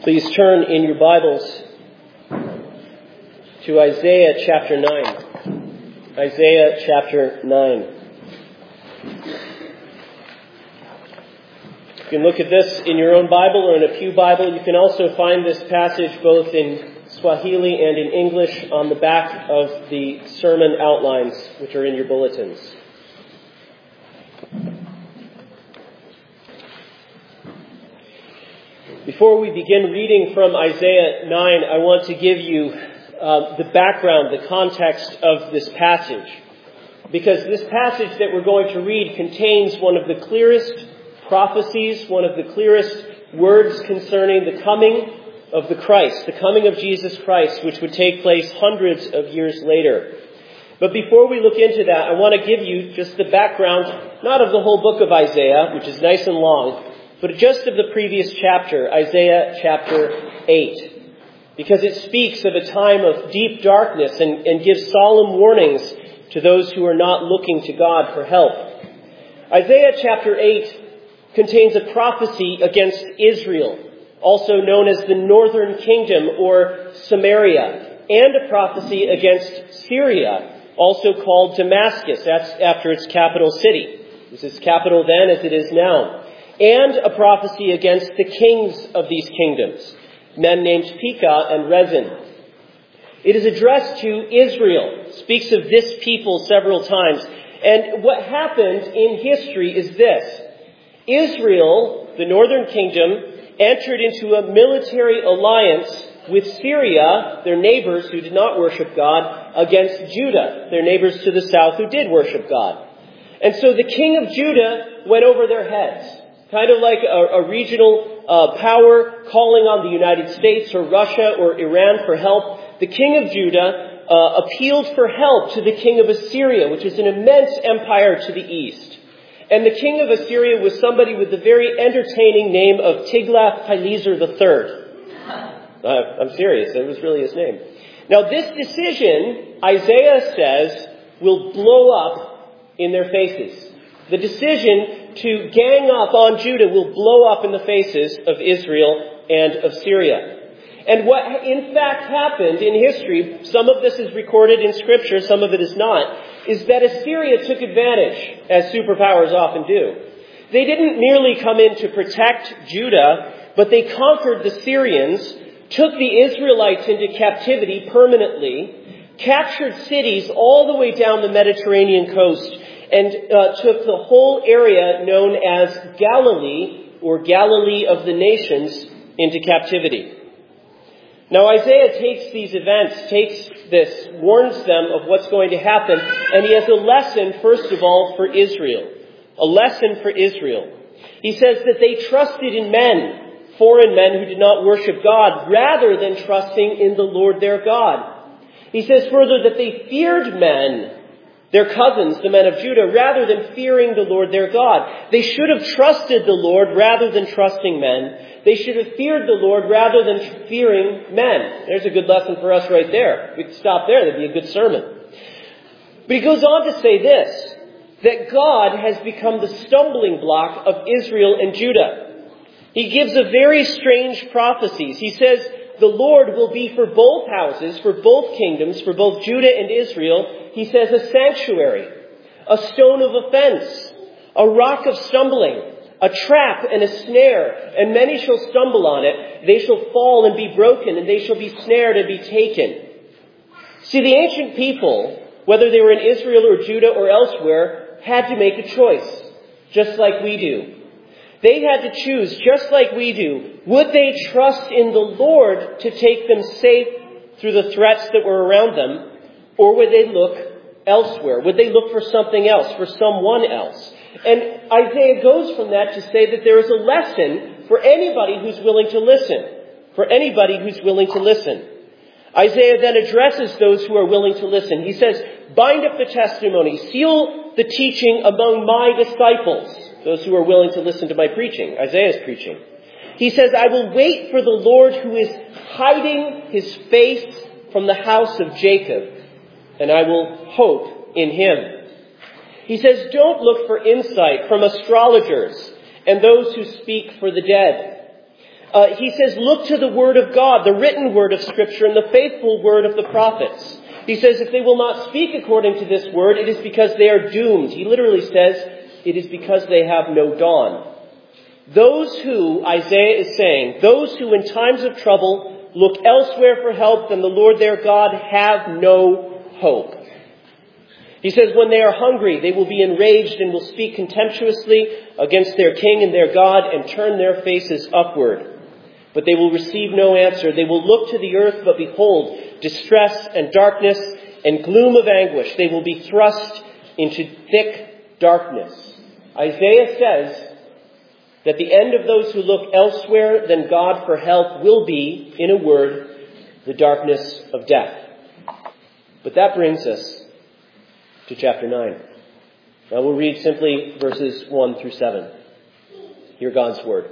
Please turn in your Bibles to Isaiah chapter 9. Isaiah chapter 9. You can look at this in your own Bible or in a pew Bible. You can also find this passage both in Swahili and in English on the back of the sermon outlines, which are in your bulletins. Before we begin reading from Isaiah 9, I want to give you the background, the context of this passage. Because this passage that we're going to read contains one of the clearest prophecies, one of the clearest words concerning the coming of the Christ, the coming of Jesus Christ, which would take place hundreds of years later. But before we look into that, I want to give you just the background, not of the whole book of Isaiah, which is nice and long, but just of the previous chapter, Isaiah chapter 8, because it speaks of a time of deep darkness and gives solemn warnings to those who are not looking to God for help. Isaiah chapter 8 contains a prophecy against Israel, also known as the northern kingdom or Samaria, and a prophecy against Syria, also called Damascus. That's after its capital city. This is capital then as it is now. And a prophecy against the kings of these kingdoms, men named Pekah and Rezin. It is addressed to Israel, speaks of this people several times. And what happened in history is this. Israel, the northern kingdom, entered into a military alliance with Syria, their neighbors who did not worship God, against Judah, their neighbors to the south who did worship God. And so the king of Judah went over their heads. Kind of like a regional power calling on the United States or Russia or Iran for help. The king of Judah appealed for help to the king of Assyria, which is an immense empire to the east. And the king of Assyria was somebody with the very entertaining name of Tiglath-Pileser III. I'm serious, that was really his name. Now this decision, Isaiah says, will blow up in their faces. The decision to gang up on Judah will blow up in the faces of Israel and of Syria. And what in fact happened in history, some of this is recorded in Scripture, some of it is not, is that Assyria took advantage, as superpowers often do. They didn't merely come in to protect Judah, but they conquered the Syrians, took the Israelites into captivity permanently, captured cities all the way down the Mediterranean coast, and took the whole area known as Galilee, or Galilee of the nations, into captivity. Now Isaiah takes these events, warns them of what's going to happen, and he has a lesson, first of all, for Israel. A lesson for Israel. He says that they trusted in men, foreign men who did not worship God, rather than trusting in the Lord their God. He says further that they feared men, their cousins, the men of Judah, rather than fearing the Lord their God. They should have trusted the Lord rather than trusting men. They should have feared the Lord rather than fearing men. There's a good lesson for us right there. We could stop there. That'd be a good sermon. But he goes on to say this, that God has become the stumbling block of Israel and Judah. He gives a very strange prophecies. He says, the Lord will be for both houses, for both kingdoms, for both Judah and Israel. He says a sanctuary, a stone of offense, a rock of stumbling, a trap and a snare, and many shall stumble on it. They shall fall and be broken, and they shall be snared and be taken. See, the ancient people, whether they were in Israel or Judah or elsewhere, had to make a choice, just like we do. They had to choose, just like we do. Would they trust in the Lord to take them safe through the threats that were around them? Or would they look elsewhere? Would they look for something else, for someone else? And Isaiah goes from that to say that there is a lesson for anybody who's willing to listen. For anybody who's willing to listen. Isaiah then addresses those who are willing to listen. He says, bind up the testimony, seal the teaching among my disciples. Those who are willing to listen to my preaching, Isaiah's preaching. He says, I will wait for the Lord who is hiding his face from the house of Jacob, and I will hope in him. He says, don't look for insight from astrologers and those who speak for the dead. He says, look to the word of God, the written word of Scripture, and the faithful word of the prophets. He says, if they will not speak according to this word, it is because they are doomed. He literally says, it is because they have no dawn. Those who, Isaiah is saying, those who in times of trouble look elsewhere for help than the Lord their God have no hope. He says, when they are hungry, they will be enraged and will speak contemptuously against their king and their God and turn their faces upward. But they will receive no answer. They will look to the earth, but behold, distress and darkness and gloom of anguish. They will be thrust into thick darkness. Isaiah says that the end of those who look elsewhere than God for help will be, in a word, the darkness of death. But that brings us to chapter 9. Now we'll read simply verses 1 through 7. Hear God's word.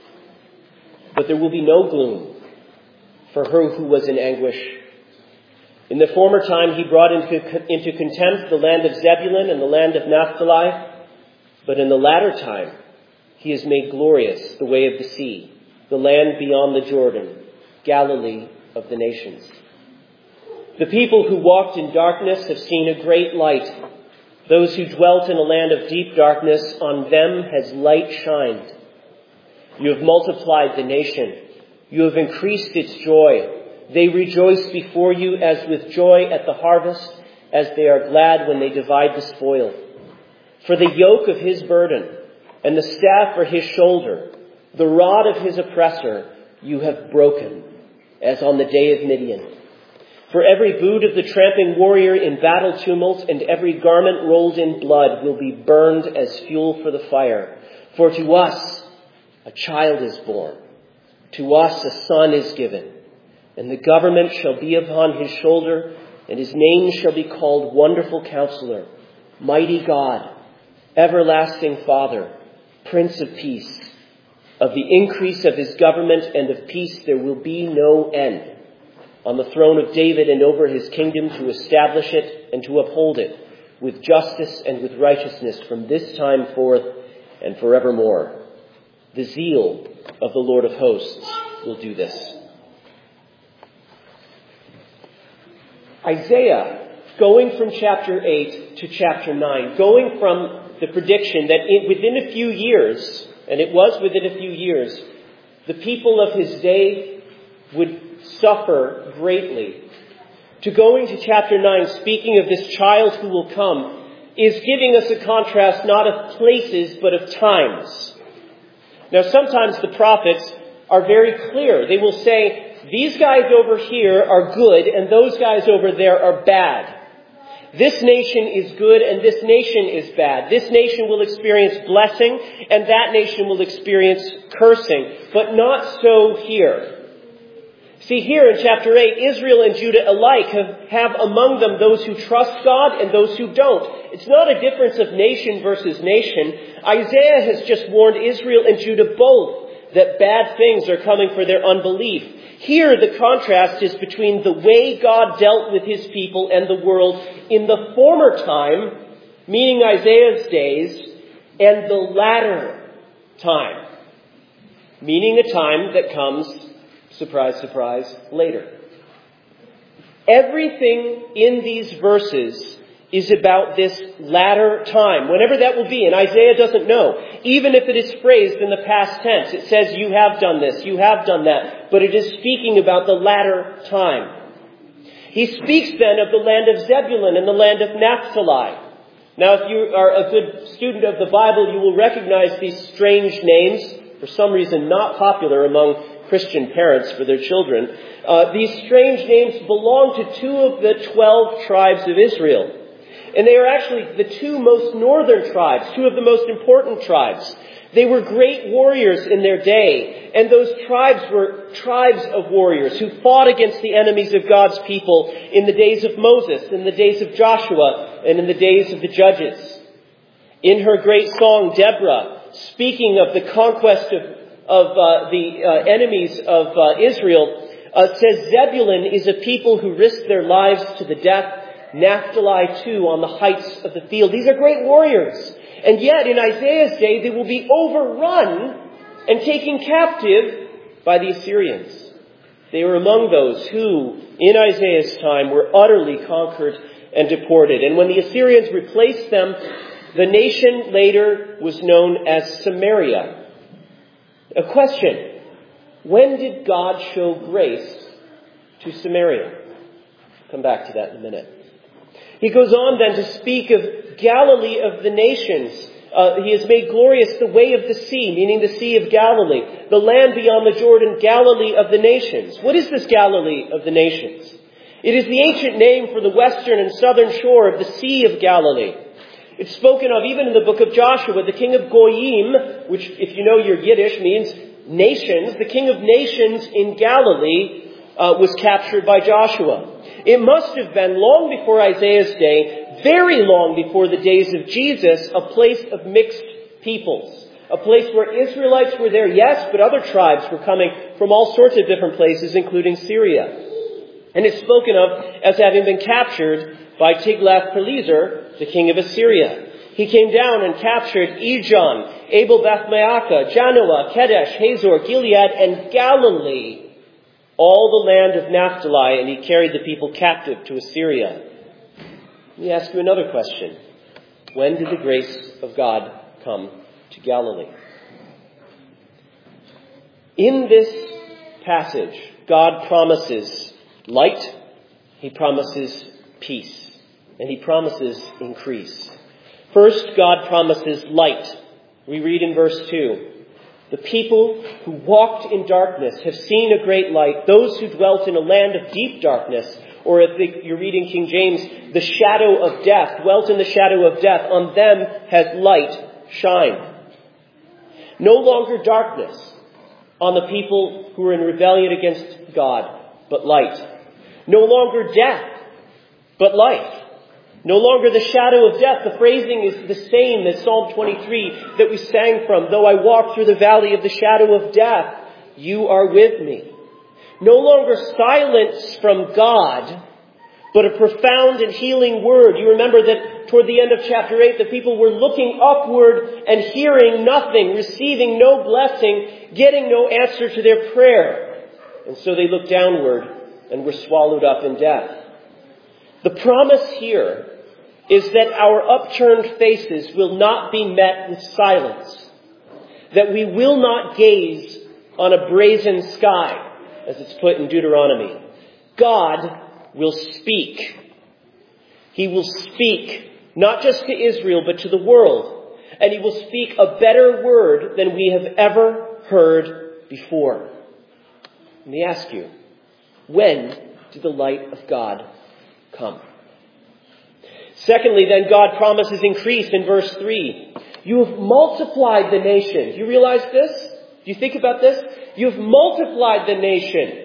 But there will be no gloom for her who was in anguish. In the former time he brought into contempt the land of Zebulun and the land of Naphtali. But in the latter time he has made glorious the way of the sea, the land beyond the Jordan, Galilee of the nations. The people who walked in darkness have seen a great light. Those who dwelt in a land of deep darkness, on them has light shined. You have multiplied the nation. You have increased its joy. They rejoice before you as with joy at the harvest, as they are glad when they divide the spoil. For the yoke of his burden and the staff for his shoulder, the rod of his oppressor, you have broken, as on the day of Midian. For every boot of the tramping warrior in battle tumult and every garment rolled in blood will be burned as fuel for the fire. For to us a child is born, to us a son is given, and the government shall be upon his shoulder, and his name shall be called Wonderful Counselor, Mighty God, Everlasting Father, Prince of Peace. Of the increase of his government and of peace there will be no end. On the throne of David and over his kingdom, to establish it and to uphold it with justice and with righteousness from this time forth and forevermore. The zeal of the Lord of hosts will do this. Isaiah, going from chapter 8 to chapter 9, going from the prediction that within a few years, and it was within a few years, the people of his day would suffer greatly, to going to chapter 9, speaking of this child who will come, is giving us a contrast not of places but of times. Now sometimes the prophets are very clear. They will say, these guys over here are good and those guys over there are bad. This nation is good and this nation is bad. This nation will experience blessing and that nation will experience cursing. But not so here. See, here in chapter 8, Israel and Judah alike have among them those who trust God and those who don't. It's not a difference of nation versus nation. Isaiah has just warned Israel and Judah both that bad things are coming for their unbelief. Here, the contrast is between the way God dealt with his people and the world in the former time, meaning Isaiah's days, and the latter time, meaning a time that comes, surprise, surprise, later. Everything in these verses is about this latter time, whenever that will be, and Isaiah doesn't know. Even if it is phrased in the past tense, it says, you have done this, you have done that, but it is speaking about the latter time. He speaks then of the land of Zebulun and the land of Naphtali. Now, if you are a good student of the Bible, you will recognize these strange names, for some reason not popular among Christian parents for their children. These strange names belong to two of the 12 tribes of Israel. And they are actually the two most northern tribes, two of the most important tribes. They were great warriors in their day, and those tribes were tribes of warriors who fought against the enemies of God's people in the days of Moses, in the days of Joshua, and in the days of the Judges. In her great song, Deborah, speaking of the conquest of the enemies of Israel, says Zebulun is a people who risk their lives to the death. Naphtali too on the heights of the field. These are great warriors. And yet in Isaiah's day they will be overrun and taken captive by the Assyrians. They were among those who, in Isaiah's time, were utterly conquered and deported. And when the Assyrians replaced them, the nation later was known as Samaria. A question: when did God show grace to Samaria? Come back to that in a minute. He goes on then to speak of Galilee of the nations. He has made glorious the way of the sea, meaning the Sea of Galilee, the land beyond the Jordan, Galilee of the nations. What is this Galilee of the nations? It is the ancient name for the western and southern shore of the Sea of Galilee. It's spoken of even in the book of Joshua. The king of Goyim, which if you know your Yiddish means nations, the king of nations in Galilee was captured by Joshua. It must have been long before Isaiah's day, very long before the days of Jesus, a place of mixed peoples. A place where Israelites were there, yes, but other tribes were coming from all sorts of different places, including Syria. And it's spoken of as having been captured by Tiglath-Pileser, the king of Assyria. He came down and captured Ijon, Abel-Beth-Maacah, Janoah, Kedesh, Hazor, Gilead, and Galilee, all the land of Naphtali, and he carried the people captive to Assyria. Let me ask you another question. When did the grace of God come to Galilee? In this passage, God promises light, he promises peace, and he promises increase. First, God promises light. We read in verse 2, the people who walked in darkness have seen a great light. Those who dwelt in a land of deep darkness, or if you're reading King James, the shadow of death, dwelt in the shadow of death, on them has light shined. No longer darkness on the people who are in rebellion against God, but light. No longer death, but life. No longer the shadow of death. The phrasing is the same as Psalm 23 that we sang from. Though I walk through the valley of the shadow of death, you are with me. No longer silence from God, but a profound and healing word. You remember that toward the end of chapter 8, the people were looking upward and hearing nothing, receiving no blessing, getting no answer to their prayer. And so they looked downward and were swallowed up in death. The promise here is that our upturned faces will not be met with silence, that we will not gaze on a brazen sky, as it's put in Deuteronomy. God will speak. He will speak not just to Israel, but to the world. And he will speak a better word than we have ever heard before. Let me ask you, when did the light of God come? Secondly, then, God promises increase in verse 3. You have multiplied the nation. Do you realize this? Do you think about this? You have multiplied the nation.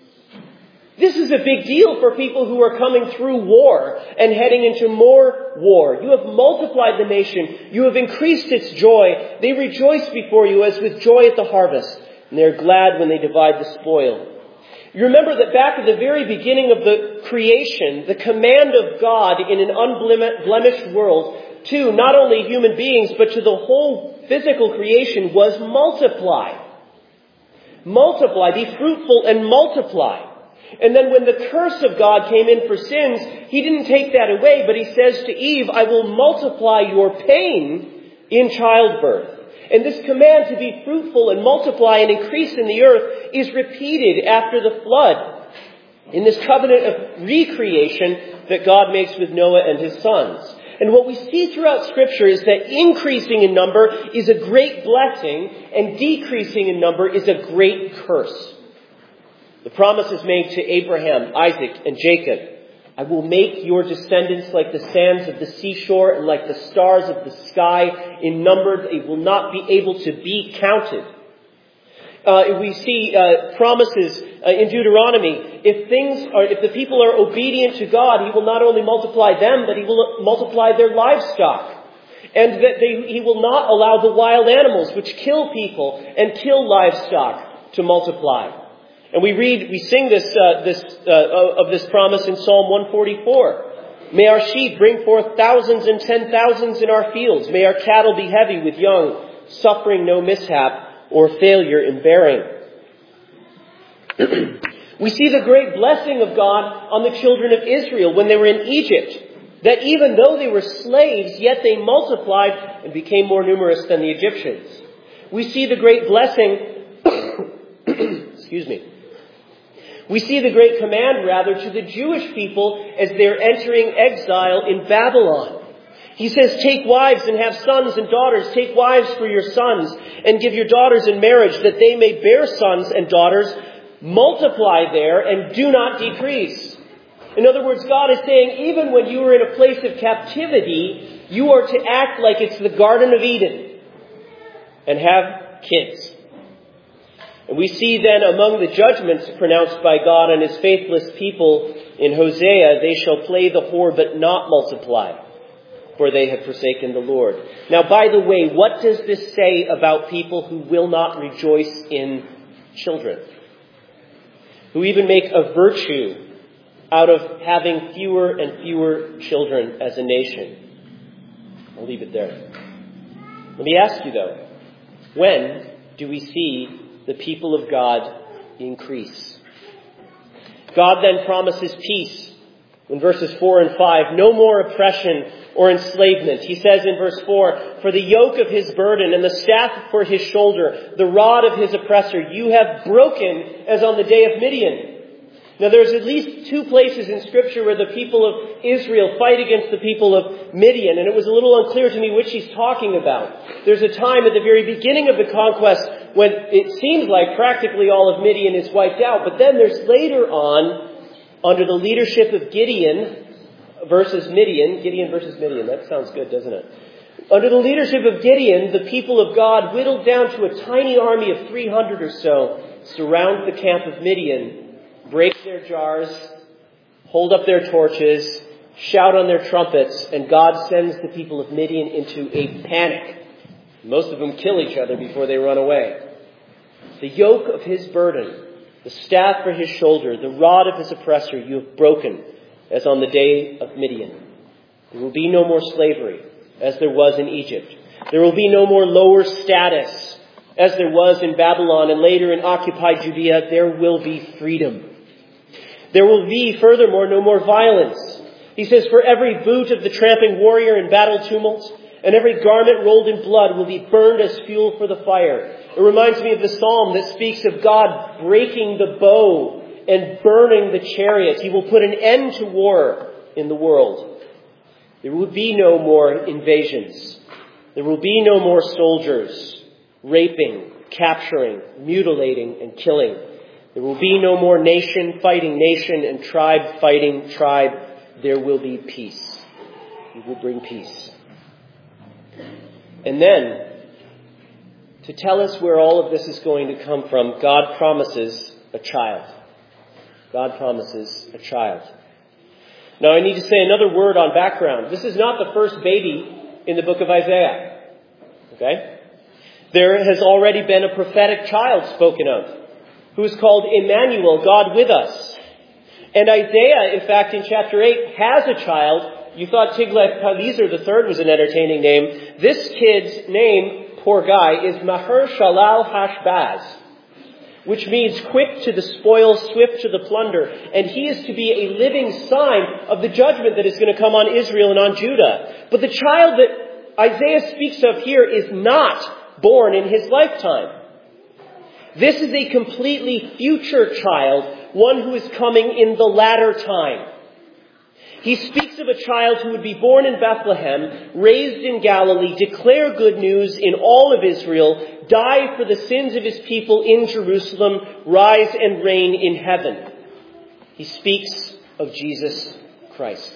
This is a big deal for people who are coming through war and heading into more war. You have multiplied the nation. You have increased its joy. They rejoice before you as with joy at the harvest, and they are glad when they divide the spoil. You remember that back at the very beginning of the creation, the command of God in an unblemished world to not only human beings, but to the whole physical creation was multiply. Multiply, be fruitful and multiply. And then when the curse of God came in for sins, he didn't take that away, but he says to Eve, I will multiply your pain in childbirth. And this command to be fruitful and multiply and increase in the earth is repeated after the flood in this covenant of recreation that God makes with Noah and his sons. And what we see throughout Scripture is that increasing in number is a great blessing and decreasing in number is a great curse. The promise is made to Abraham, Isaac, and Jacob. I will make your descendants like the sands of the seashore and like the stars of the sky. In number, they will not be able to be counted. We see promises in Deuteronomy. If the people are obedient to God, he will not only multiply them, but he will multiply their livestock. And that he will not allow the wild animals which kill people and kill livestock to multiply. And we sing of this promise in Psalm 144. May our sheep bring forth thousands and 10,000s in our fields. May our cattle be heavy with young, suffering no mishap or failure in bearing. We see the great blessing of God on the children of Israel when they were in Egypt, that even though they were slaves, yet they multiplied and became more numerous than the Egyptians. We see the great blessing, excuse me, we see the great command, rather, to the Jewish people as they're entering exile in Babylon. He says, take wives and have sons and daughters. Take wives for your sons and give your daughters in marriage that they may bear sons and daughters. Multiply there and do not decrease. In other words, God is saying, even when you are in a place of captivity, you are to act like it's the Garden of Eden and have kids. And we see then among the judgments pronounced by God on his faithless people in Hosea, they shall play the whore but not multiply, for they have forsaken the Lord. Now, by the way, what does this say about people who will not rejoice in children? Who even make a virtue out of having fewer and fewer children as a nation? I'll leave it there. Let me ask you though, when do we see the people of God increase? God then promises peace in verses 4 and 5. No more oppression or enslavement. He says in verse 4, for the yoke of his burden and the staff for his shoulder, the rod of his oppressor, you have broken as on the day of Midian. Now there's at least two places in Scripture where the people of Israel fight against the people of Midian, and it was a little unclear to me which he's talking about. There's a time at the very beginning of the conquest when it seems like practically all of Midian is wiped out, but then there's later on, under the leadership of Gideon versus Midian, that sounds good, doesn't it? Under the leadership of Gideon, the people of God, whittled down to a tiny army of 300 or so, surround the camp of Midian, break their jars, hold up their torches, shout on their trumpets, and God sends the people of Midian into a panic. Most of them kill each other before they run away. The yoke of his burden, the staff for his shoulder, the rod of his oppressor, you have broken, as on the day of Midian. There will be no more slavery, as there was in Egypt. There will be no more lower status, as there was in Babylon, and later in occupied Judea. There will be freedom. There will be, furthermore, no more violence. He says, for every boot of the tramping warrior in battle tumult, and every garment rolled in blood will be burned as fuel for the fire. It reminds me of the psalm that speaks of God breaking the bow and burning the chariot. He will put an end to war in the world. There will be no more invasions. There will be no more soldiers raping, capturing, mutilating, and killing. There will be no more nation fighting nation and tribe fighting tribe. There will be peace. He will bring peace. And then, to tell us where all of this is going to come from, God promises a child. God promises a child. Now I need to say another word on background. This is not the first baby in the book of Isaiah. Okay? There has already been a prophetic child spoken of, who is called Emmanuel, God with us. And Isaiah, in fact, in chapter 8, has a child. You thought Tiglath-Pileser III was an entertaining name. This kid's name, poor guy, is Maher-Shalal-Hash-Baz, which means quick to the spoil, swift to the plunder. And he is to be a living sign of the judgment that is going to come on Israel and on Judah. But the child that Isaiah speaks of here is not born in his lifetime. This is a completely future child, one who is coming in the latter time. He speaks of a child who would be born in Bethlehem, raised in Galilee, declare good news in all of Israel, die for the sins of his people in Jerusalem, rise and reign in heaven. He speaks of Jesus Christ.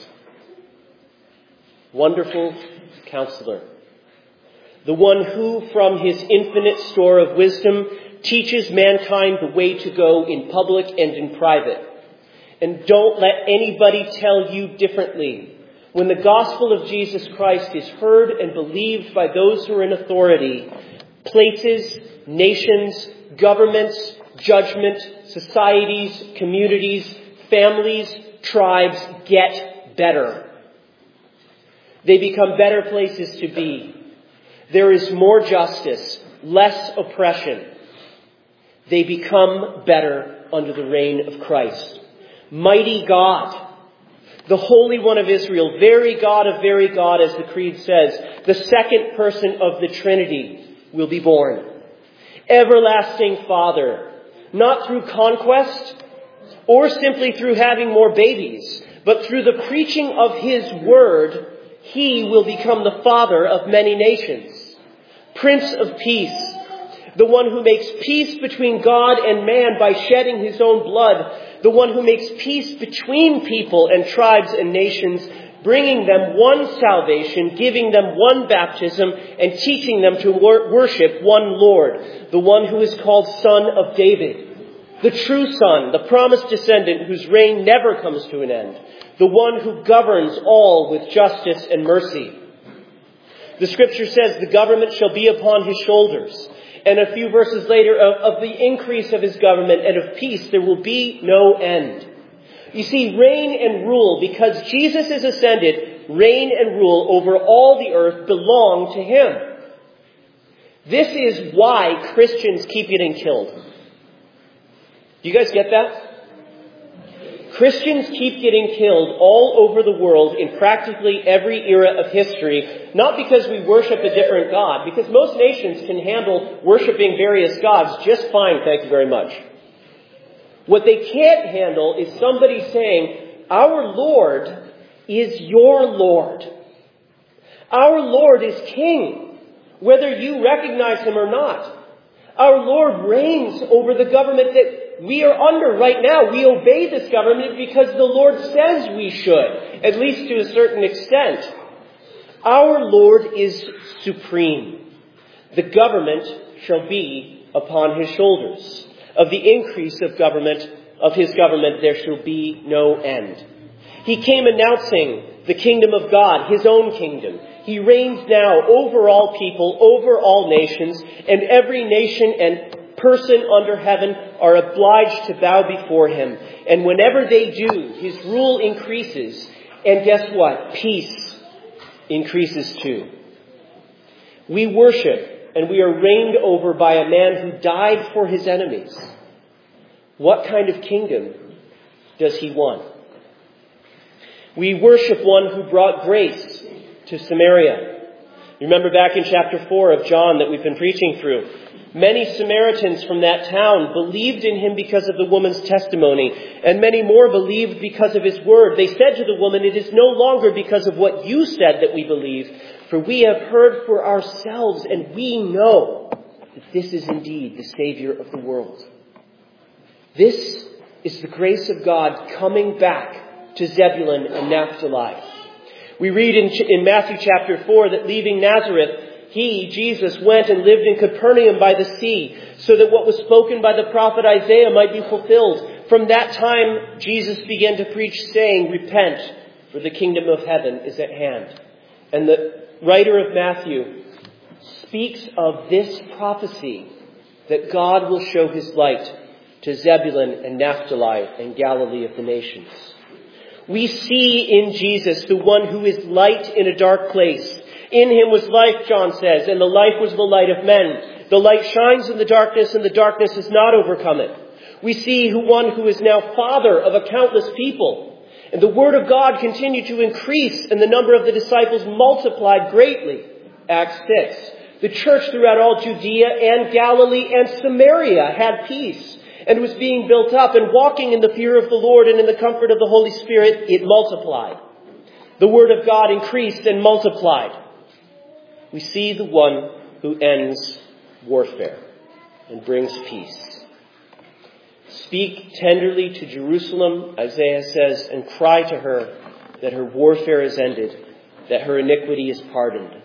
Wonderful Counselor. The one who, from his infinite store of wisdom, teaches mankind the way to go in public and in private. And don't let anybody tell you differently. When the gospel of Jesus Christ is heard and believed by those who are in authority, places, nations, governments, judgment, societies, communities, families, tribes get better. They become better places to be. There is more justice, less oppression. They become better under the reign of Christ. Mighty God, the Holy One of Israel, very God of very God, as the Creed says, the second person of the Trinity will be born. Everlasting Father, not through conquest or simply through having more babies, but through the preaching of His Word, He will become the Father of many nations. Prince of Peace, the one who makes peace between God and man by shedding His own blood, the one who makes peace between people and tribes and nations, bringing them one salvation, giving them one baptism, and teaching them to worship one Lord, the one who is called Son of David, the true Son, the promised descendant whose reign never comes to an end, the one who governs all with justice and mercy. The Scripture says the government shall be upon His shoulders. And a few verses later, of the increase of His government and of peace, there will be no end. You see, reign and rule, because Jesus is ascended, reign and rule over all the earth belong to Him. This is why Christians keep getting killed. Do you guys get that? Christians keep getting killed all over the world in practically every era of history, not because we worship a different God, because most nations can handle worshiping various gods just fine, thank you very much. What they can't handle is somebody saying, our Lord is your Lord. Our Lord is King, whether you recognize Him or not. Our Lord reigns over the government that we are under right now. We obey this government because the Lord says we should, at least to a certain extent. Our Lord is supreme. The government shall be upon His shoulders. Of the increase of government, of His government, there shall be no end. He came announcing the kingdom of God, His own kingdom. He reigns now over all people, over all nations, and every nation and person under heaven are obliged to bow before Him. And whenever they do, His rule increases. And guess what? Peace increases too. We worship and we are reigned over by a man who died for his enemies. What kind of kingdom does He want? We worship one who brought grace to Samaria. You remember back in chapter 4 of John that we've been preaching through. Many Samaritans from that town believed in Him because of the woman's testimony, and many more believed because of His word. They said to the woman, "It is no longer because of what you said that we believe, for we have heard for ourselves, and we know that this is indeed the Savior of the world." This is the grace of God coming back to Zebulun and Naphtali. We read in Matthew chapter 4 that leaving Nazareth, He, Jesus, went and lived in Capernaum by the sea, so that what was spoken by the prophet Isaiah might be fulfilled. From that time, Jesus began to preach, saying, "Repent, for the kingdom of heaven is at hand." And the writer of Matthew speaks of this prophecy that God will show His light to Zebulun and Naphtali and Galilee of the nations. We see in Jesus the one who is light in a dark place. In Him was life, John says, and the life was the light of men. The light shines in the darkness, and the darkness has not overcome it. We see one who is now Father of a countless people. And the Word of God continued to increase, and the number of the disciples multiplied greatly. Acts 6. The church throughout all Judea and Galilee and Samaria had peace, and was being built up, and walking in the fear of the Lord and in the comfort of the Holy Spirit, it multiplied. The Word of God increased and multiplied. We see the one who ends warfare and brings peace. Speak tenderly to Jerusalem, Isaiah says, and cry to her that her warfare is ended, that her iniquity is pardoned.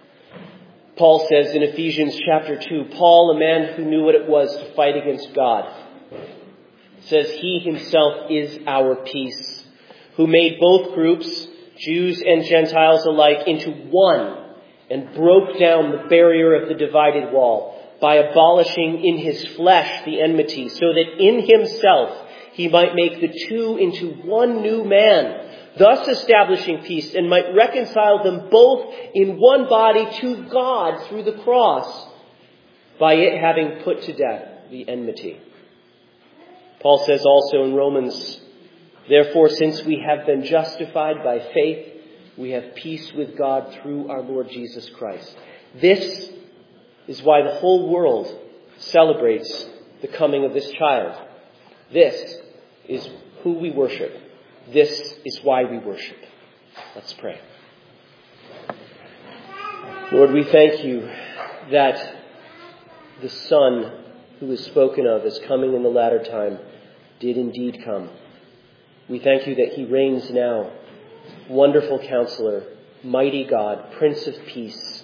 Paul says in Ephesians chapter 2, Paul, a man who knew what it was to fight against God, says He Himself is our peace, who made both groups, Jews and Gentiles alike, into one, and broke down the barrier of the divided wall by abolishing in His flesh the enmity, so that in Himself He might make the two into one new man, thus establishing peace, and might reconcile them both in one body to God through the cross, by it having put to death the enmity. Paul says also in Romans, therefore, since we have been justified by faith, we have peace with God through our Lord Jesus Christ. This is why the whole world celebrates the coming of this child. This is who we worship. This is why we worship. Let's pray. Lord, we thank you that the Son who is spoken of as coming in the latter time did indeed come. We thank you that he reigns now, wonderful Counselor, mighty God, Prince of Peace.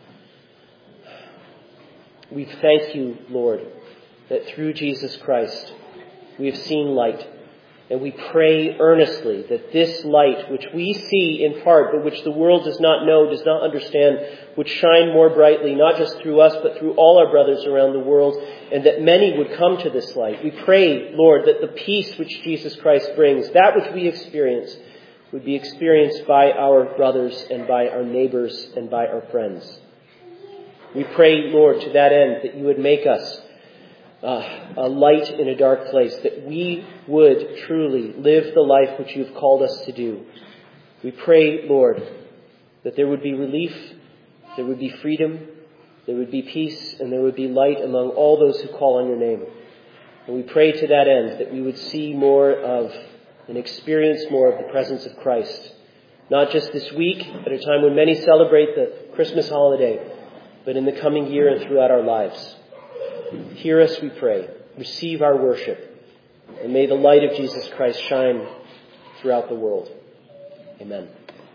We thank you, Lord, that through Jesus Christ we have seen light. And we pray earnestly that this light, which we see in part, but which the world does not know, does not understand, would shine more brightly, not just through us, but through all our brothers around the world, and that many would come to this light. We pray, Lord, that the peace which Jesus Christ brings, that which we experience, would be experienced by our brothers and by our neighbors and by our friends. We pray, Lord, to that end, that you would make us a light in a dark place, that we would truly live the life which you've called us to do. We pray, Lord, that there would be relief, there would be freedom, there would be peace, and there would be light among all those who call on your name. And we pray to that end that we would see more of and experience more of the presence of Christ, not just this week, at a time when many celebrate the Christmas holiday, but in the coming year and throughout our lives. Hear us, we pray. Receive our worship. And may the light of Jesus Christ shine throughout the world. Amen.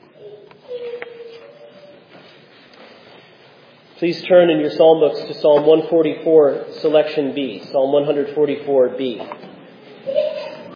Please turn in your psalm books to Psalm 144, selection B. Psalm 144B.